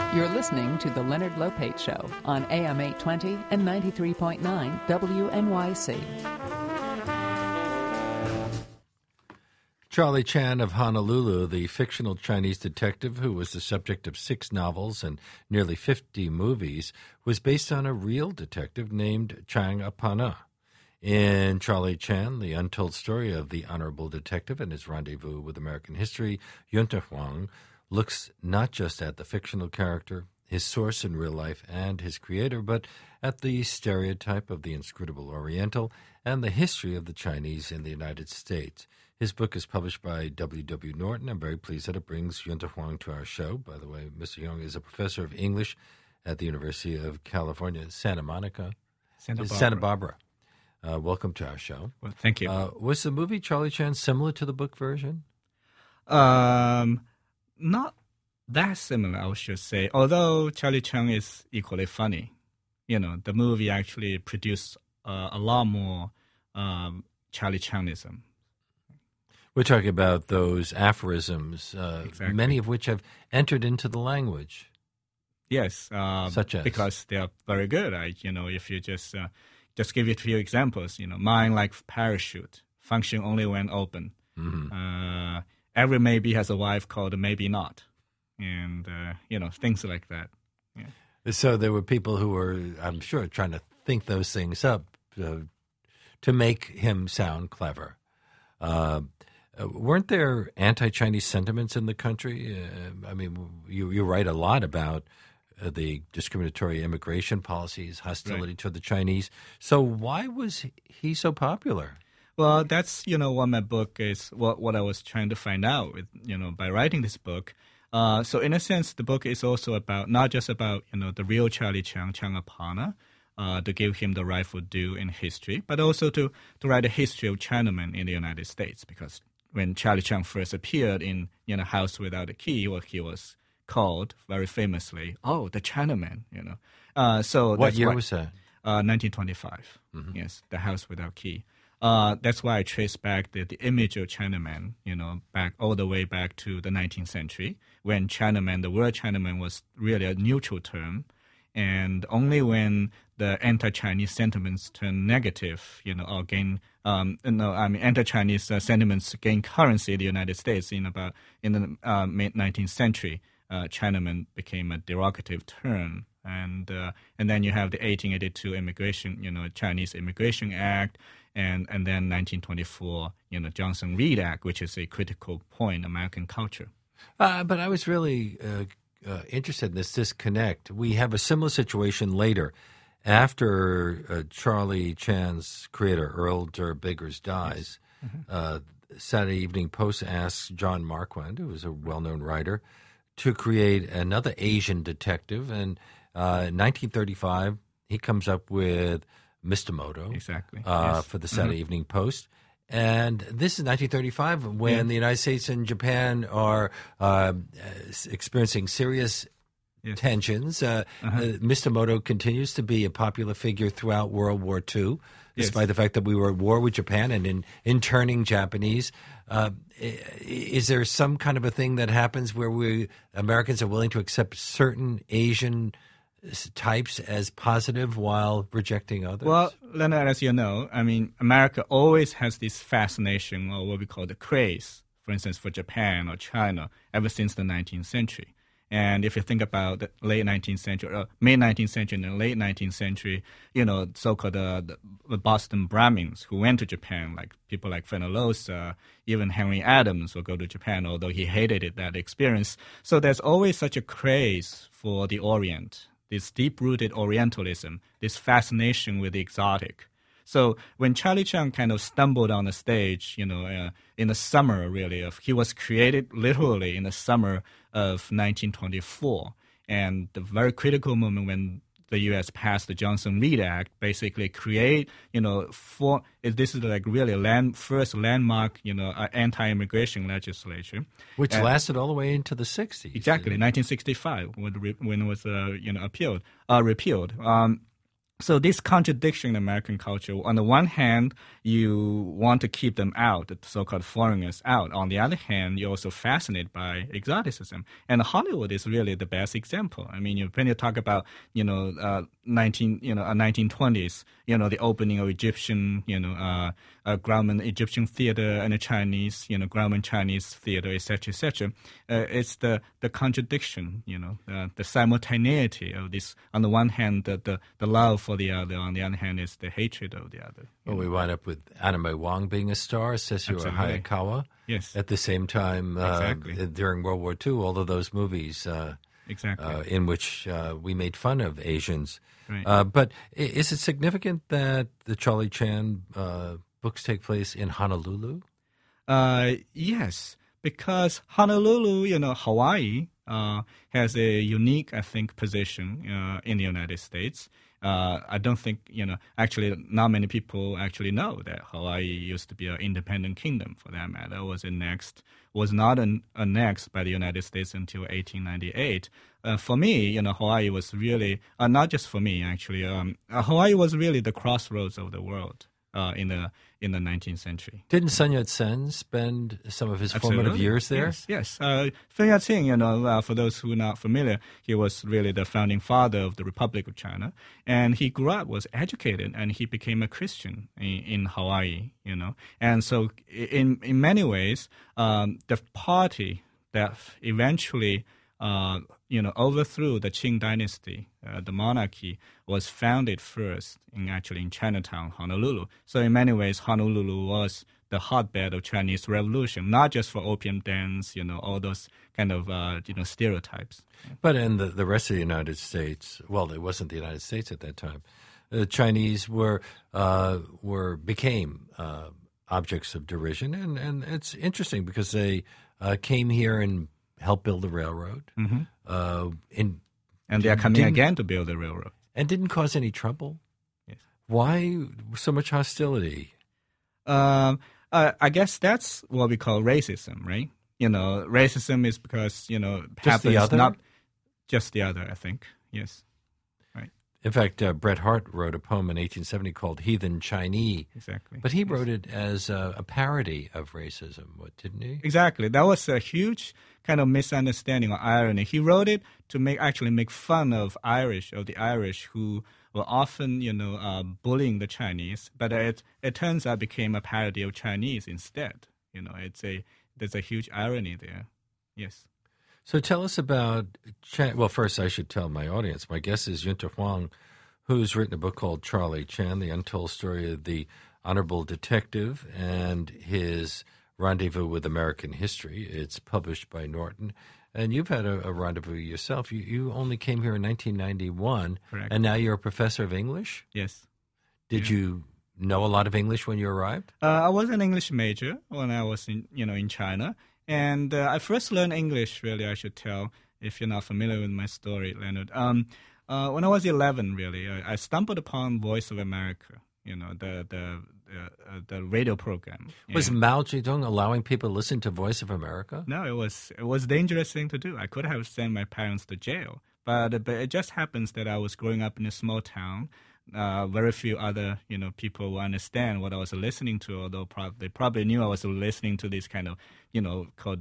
You're listening to The Leonard Lopate Show on AM 820 and 93.9 WNYC. Charlie Chan of Honolulu, the fictional Chinese detective who was the subject of 6 novels and nearly 50 movies, was based on a real detective named Chang Apana. In Charlie Chan, the untold story of the honorable detective and his rendezvous with American history, Yunta Huang looks not just at the fictional character, his source in real life, and his creator, but at the stereotype of the inscrutable Oriental and the history of the Chinese in the United States. His book is published by W.W. Norton. I'm very pleased that it brings Yunta Huang to our show. By the way, Mr. Huang is a professor of English at the University of California, Santa Barbara. Welcome to our show. Well, thank you. Was the movie Charlie Chan similar to the book version? Not that similar, I should say. Although Charlie Chan is equally funny. The movie actually produced a lot more Charlie Chanism. We're talking about those aphorisms, exactly. Many of which have entered into the language. Yes. Such as? Because they are very good. If you just give you a few examples, mind like parachute, function only when open. Mm-hmm. Every maybe has a wife called maybe not. And, things like that. Yeah. So there were people who were, I'm sure, trying to think those things up to make him sound clever. Weren't there anti-Chinese sentiments in the country? You write a lot about the discriminatory immigration policies, hostility toward the Chinese. So why was he so popular? Well, that's, what my book is, what I was trying to find out, by writing this book. So in a sense, the book is also about, not just about, the real Charlie Chan, Chang Apana, to give him the rightful due in history, but also to write a history of Chinamen in the United States, because when Charlie Chan first appeared in House Without a Key, he was called very famously, the Chinaman. So what year was that? 1925. Mm-hmm. Yes, the House Without Key. That's why I trace back the image of Chinaman, back all the way back to the 19th century, when Chinaman, the word Chinaman was really a neutral term. And only when the anti-Chinese sentiments turn negative, or gain, anti-Chinese sentiments gain currency in the United States in the mid-19th century, Chinaman became a derogative term. And then you have the 1882 Chinese Immigration Act, and then 1924, Johnson-Reed Act, which is a critical point in American culture. But I was really interested in this disconnect. We have a similar situation later. After Charlie Chan's creator, Earl Durr Biggers, dies, yes. Mm-hmm. Saturday Evening Post asks John Marquand, who was a well-known writer, to create another Asian detective. And in 1935, he comes up with Mr. Moto exactly. For the Saturday Evening Post. And this is 1935 when the United States and Japan are experiencing serious tensions. Mr. Moto continues to be a popular figure throughout World War II, despite the fact that we were at war with Japan and in interning Japanese. Is there some kind of a thing that happens where Americans are willing to accept certain Asian types as positive while rejecting others? Well, Leonard, as you know, America always has this fascination, or what we call the craze, for instance, for Japan or China, ever since the 19th century. And if you think about the late 19th century, mid-19th century and the late 19th century, so-called the Boston Brahmins who went to Japan, like people like Fenollosa, even Henry Adams will go to Japan, although he hated that experience. So there's always such a craze for the Orient, this deep-rooted Orientalism, this fascination with the exotic. So when Charlie Chan kind of stumbled on the stage, in the summer, really, he was created literally in the summer of 1924. And the very critical moment when the U.S. passed the Johnson-Reed Act, basically create, this is like really first landmark, anti-immigration legislation. Which lasted all the way into the 60s. Exactly, 1965, when it was, repealed. So this contradiction in American culture, on the one hand, you want to keep them out, the so-called foreigners out. On the other hand, you're also fascinated by exoticism. And Hollywood is really the best example. I mean, when you talk about, 1920s, the opening of Egyptian, Grauman Egyptian theater and the Chinese, Grauman Chinese theater, etc., etc. It's the contradiction, the simultaneity of this. On the one hand, the love for the other. On the other hand, is the hatred of the other. Well, we wind up with Anime Wong being a star, Sessue Hayakawa. Yes. At the same time, Exactly. during World War II, all of those movies Exactly. in which we made fun of Asians. Right. But is it significant that the Charlie Chan books take place in Honolulu? Yes, because Honolulu, Hawaii, has a unique, I think, position in the United States. I don't think, actually not many people actually know that Hawaii used to be an independent kingdom, for that matter. Was not annexed by the United States until 1898. For me, Hawaii was really, not just for me, actually, Hawaii was really the crossroads of the world in the 19th century. Didn't Sun Yat-sen spend some of his formative years there? Yes. Sun Yat-sen, for those who are not familiar, he was really the founding father of the Republic of China. And he grew up, was educated, and he became a Christian in Hawaii, And so in many ways, the party that eventually overthrew the Qing dynasty, the monarchy, was founded first in Chinatown, Honolulu. So in many ways, Honolulu was the hotbed of Chinese Revolution, not just for opium dens, all those kind of, stereotypes. But in the rest of the United States, well, it wasn't the United States at that time. The Chinese became objects of derision, and it's interesting because they came here and helped build the railroad. Mm-hmm. And they are coming again to build the railroad. And didn't cause any trouble? Yes. Why so much hostility? I guess that's what we call racism, right? Racism is because, Just the other? Not just the other, I think. Yes. Right. In fact, Bret Hart wrote a poem in 1870 called Heathen Chinese. Exactly. But he wrote it as a parody of racism, didn't he? Exactly. That was a huge kind of misunderstanding or irony. He wrote it to make fun of the Irish who were often, bullying the Chinese. But it turns out became a parody of Chinese instead. There's a huge irony there. Yes. So tell us about well, first I should tell my audience. My guest is Yunta Huang, who's written a book called Charlie Chan, The Untold Story of the Honorable Detective and His Rendezvous with American History. It's published by Norton. And you've had a rendezvous yourself. You only came here in 1991. Correct. And now you're a professor of English? Yes. Did you know a lot of English when you arrived? I was an English major when I was in China. And I first learned English, really, I should tell, if you're not familiar with my story, Leonard. When I was 11, really, I stumbled upon Voice of America, the radio program. Was Mao Zedong allowing people to listen to Voice of America? No, it was a dangerous thing to do. I could have sent my parents to jail. But it just happens that I was growing up in a small town. Very few other, people will understand what I was listening to, although they probably knew I was listening to this kind of, called,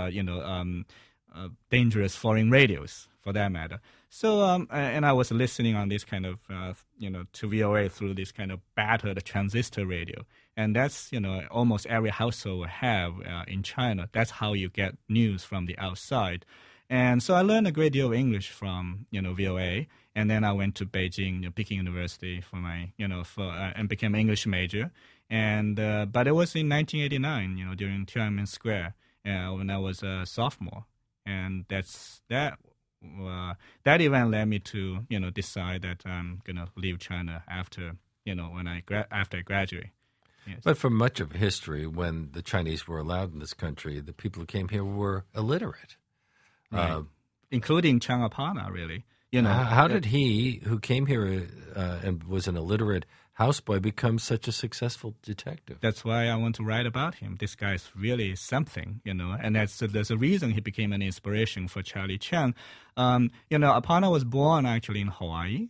dangerous foreign radios, for that matter. So, and I was listening on this kind of, to VOA through this kind of battered transistor radio. And that's, almost every household will have in China. That's how you get news from the outside. And so I learned a great deal of English from, VOA. And then I went to Beijing, Peking University for my, and became an English major. And but it was in 1989, during Tiananmen Square, when I was a sophomore. And that event led me to, decide that I'm gonna leave China after I graduate. Yes. But for much of history, when the Chinese were allowed in this country, the people who came here were illiterate, right. Including Chang Apana, really. How did he, who came here and was an illiterate, houseboy becomes such a successful detective? That's why I want to write about him. This guy's really something, and there's a reason he became an inspiration for Charlie Chan. Apana was born actually in Hawaii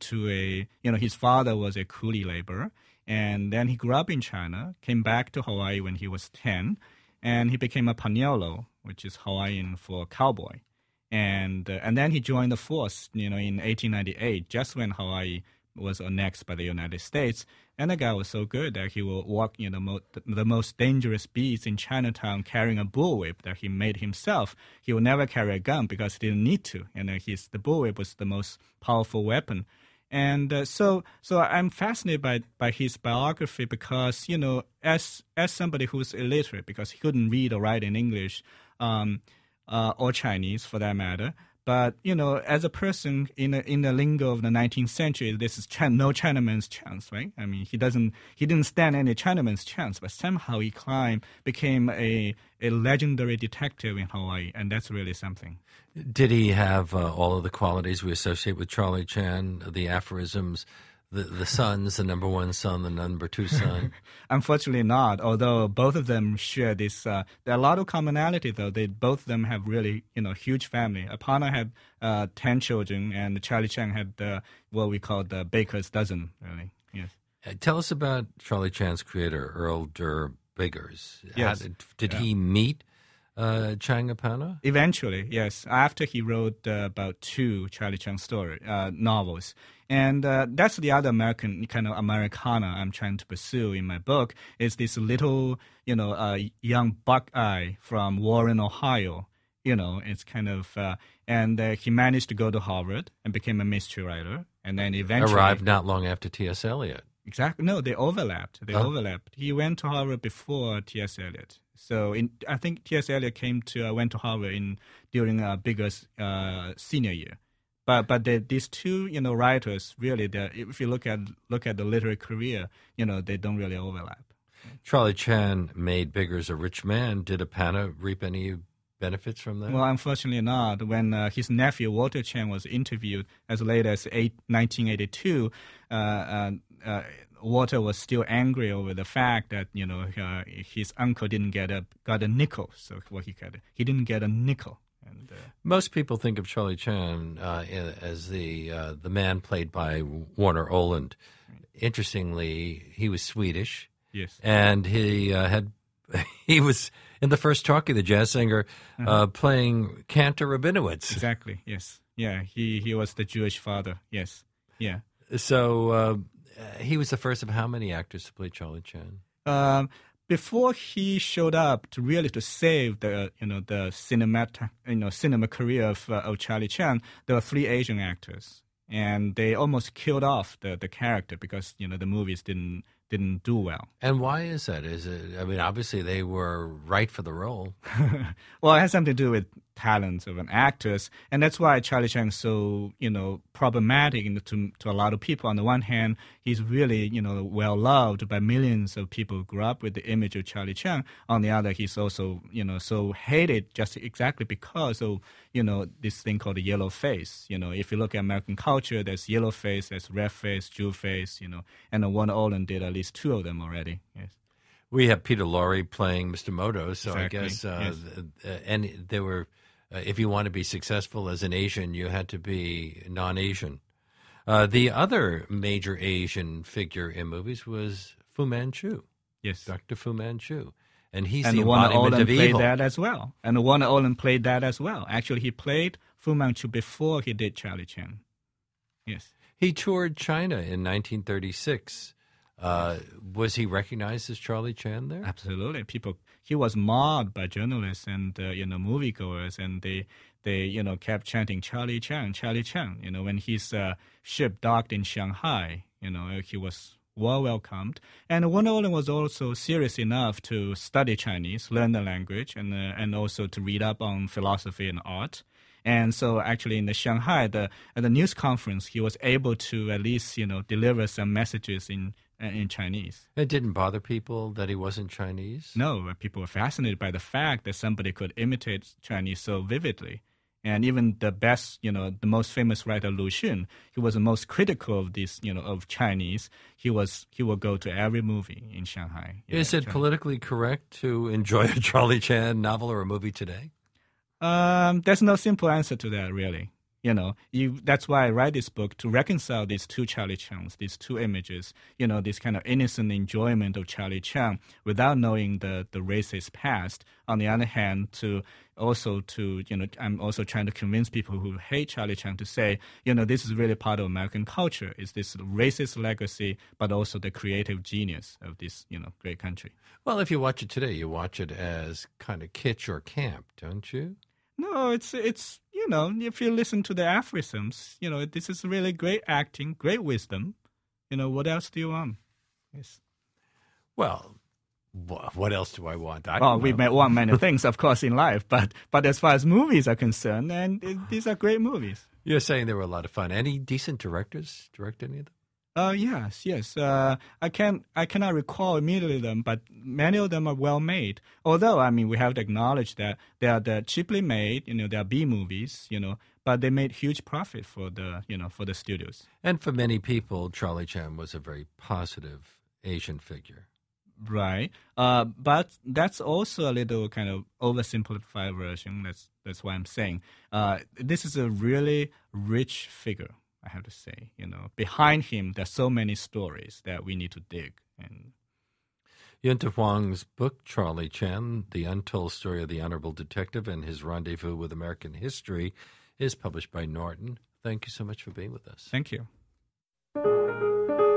his father was a coolie laborer, and then he grew up in China, came back to Hawaii when he was 10, and he became a paniolo, which is Hawaiian for cowboy. And then he joined the force, in 1898, just when Hawaii was annexed by the United States. And the guy was so good that he will walk the most dangerous beats in Chinatown carrying a bullwhip that he made himself. He would never carry a gun because he didn't need to. And the bullwhip was the most powerful weapon. And so I'm fascinated by his biography because, as somebody who's illiterate, because he couldn't read or write in English or Chinese for that matter, but, as a person in the lingo of the 19th century, this is no Chinaman's chance, right? I mean, he didn't stand any Chinaman's chance, but somehow he became a legendary detective in Hawaii, and that's really something. Did he have all of the qualities we associate with Charlie Chan, the aphorisms, the sons, the number one son, the number two son? Unfortunately not, although both of them share this. There are a lot of commonality, though. Both of them have really, huge family. Apana had 10 children, and Charlie Chan had what we call the baker's dozen, really. Yes. Tell us about Charlie Chan's creator, Earl Durr Biggers. Yes. Did he meet Chang Apana? Eventually, yes. After he wrote about 2 Charlie Chan novels. And that's the other American kind of Americana I'm trying to pursue in my book, is this little, young Buckeye from Warren, Ohio. It's kind of, and he managed to go to Harvard and became a mystery writer. And then eventually... Arrived not long after T.S. Eliot. Exactly. No, they overlapped. Overlapped. He went to Harvard before T.S. Eliot. So I think T.S. Eliot went to Harvard during Biggers' senior year. But these two, writers really, if you look at the literary career, they don't really overlap. Charlie Chan made Biggers a rich man. Did Apana reap any benefits from that? Well, unfortunately not. When his nephew Walter Chan was interviewed as late as 1982, Walter was still angry over the fact that his uncle didn't got a nickel. So what he didn't get a nickel. And, most people think of Charlie Chan as the man played by Warner Oland. Interestingly, he was Swedish. Yes, and he was in the first Talkie, the jazz singer, playing Cantor Rabinowitz. Exactly. Yes. Yeah. He was the Jewish father. Yes. Yeah. So he was the first of how many actors to play Charlie Chan? Before he showed up to save the cinema career of Charlie Chan, there were 3 Asian actors, and they almost killed off the character because the movies didn't do well. And why is that? Obviously they were right for the role. Well, it has something to do with talents of an actress, and that's why Charlie Chan is so problematic to a lot of people. On the one hand, he's really well loved by millions of people who grew up with the image of Charlie Chan. On the other, he's also so hated just exactly because of this thing called the yellow face. If you look at American culture, there's yellow face, there's red face, Jew face, and Warner Oland did at least 2 of them already. Yes. We have Peter Lorre playing Mr. Moto, so exactly. I guess yes. And there were. If you want to be successful as an Asian, you had to be non-Asian. The other major Asian figure in movies was Fu Manchu. Yes, Dr. Fu Manchu, and he's and the embodiment of evil. Played that as well. And Warner Oland played that as well. Actually, he played Fu Manchu before he did Charlie Chan. Yes, he toured China in 1936. Was he recognized as Charlie Chan there? Absolutely. He was mobbed by journalists and moviegoers, and they kept chanting Charlie Chan, Charlie Chan. When his ship docked in Shanghai, he was well welcomed. And Warner Oland was also serious enough to study Chinese, learn the language, and also to read up on philosophy and art. And so actually in the Shanghai, at the news conference, he was able to at least, deliver some messages in Chinese. It didn't bother people that he wasn't Chinese? No, people were fascinated by the fact that somebody could imitate Chinese so vividly. And even the best, the most famous writer Lu Xun, he was the most critical of this, of Chinese. He will go to every movie in Shanghai. Is it politically correct to enjoy a Charlie Chan novel or a movie today? There's no simple answer to that, really. That's why I write this book, to reconcile these two Charlie Chans, these two images, this kind of innocent enjoyment of Charlie Chan without knowing the racist past. On the other hand, I'm also trying to convince people who hate Charlie Chan to say, this is really part of American culture. It's this racist legacy, but also the creative genius of this, great country. Well, if you watch it today, you watch it as kind of kitsch or camp, don't you? No, it's if you listen to the aphorisms, this is really great acting, great wisdom. What else do you want? Yes. Well, what else do I want? We may want many things, of course, in life, but as far as movies are concerned, these are great movies. You're saying they were a lot of fun. Any decent directors direct any of them? Yes. I cannot recall immediately them, but many of them are well made. Although, we have to acknowledge that they are cheaply made. They are B movies. But they made huge profit for the studios. And for many people, Charlie Chan was a very positive Asian figure. Right. But that's also a little kind of oversimplified version. That's why I'm saying this is a really rich figure. I have to say, behind him, there's so many stories that we need to dig. And Yunta Huang's book, Charlie Chan, The Untold Story of the Honorable Detective and His Rendezvous with American History, is published by Norton. Thank you so much for being with us. Thank you.